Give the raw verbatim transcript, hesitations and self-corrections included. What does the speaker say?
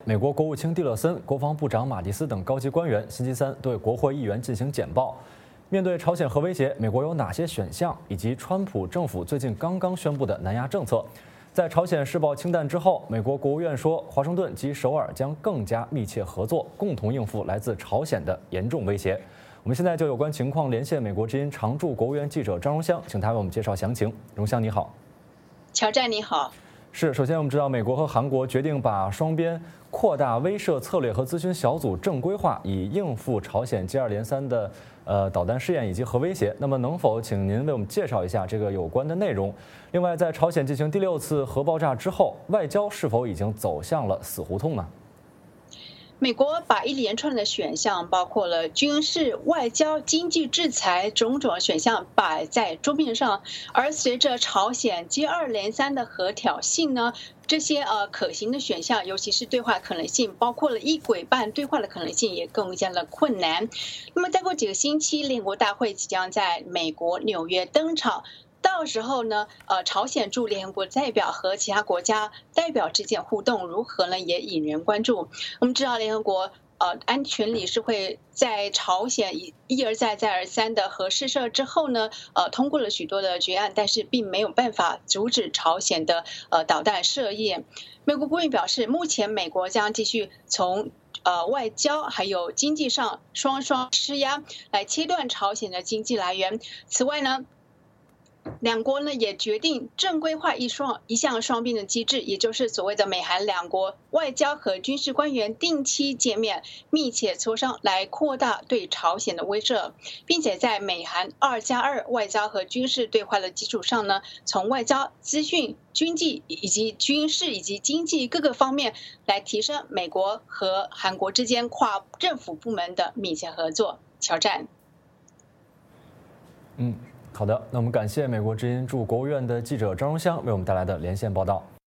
美国国务卿蒂勒森、国防部长马蒂斯等高级官员星期三对国会议员进行简报。面对朝鲜核威胁，美国有哪些选项？以及川普政府最近刚刚宣布的南亚政策。在朝鲜试爆氢弹之后，美国国务院说，华盛顿及首尔将更加密切合作，共同应付来自朝鲜的严重威胁。我们现在就有关情况连线美国之音常驻国务院记者张荣香，请他为我们介绍详情。荣香你好。 乔战你好。 是，首先我们知道，美国和韩国决定把双边扩大威慑策略和咨询小组正规化，以应付朝鲜接二连三的呃导弹试验以及核威胁。那么，能否请您为我们介绍一下这个有关的内容？另外，在朝鲜进行第六次核爆炸之后，外交是否已经走向了死胡同呢？ 美国把一连串的选项，包括了军事、外交、经济制裁种种选项摆在桌面上，而随着朝鲜接二连三的核挑衅呢，这些呃可行的选项，尤其是对话可能性，包括了一轨半对话的可能性，也更加的困难。那么再过几个星期，联合国大会即将在美国纽约登场。到时候呢，呃，朝鲜驻联合国代表和其他国家代表之间互动如何呢，也引人关注。我们知道，联合国呃安全理事会在朝鲜一一而再再而三的核试射之后呢，呃，通过了许多的决案，但是并没有办法阻止朝鲜的呃导弹试验。美国国务院表示，目前美国将继续从呃，外交还有经济上双双施压，来切断朝鲜的经济来源。此外呢，两国呢也决定正规化一双一项双边的机制，也就是所谓的美韩两国外交和军事官员定期见面，密切磋商，来扩大对朝鲜的威慑，并且在美韩二加二外交和军事对话的基础上呢，从外交、资讯、经济以及军事以及经济各个方面来提升美国和韩国之间跨政府部门的密切合作。乔战。 嗯。好的，那我们感谢美国之音驻国务院的记者张荣香为我们带来的连线报道。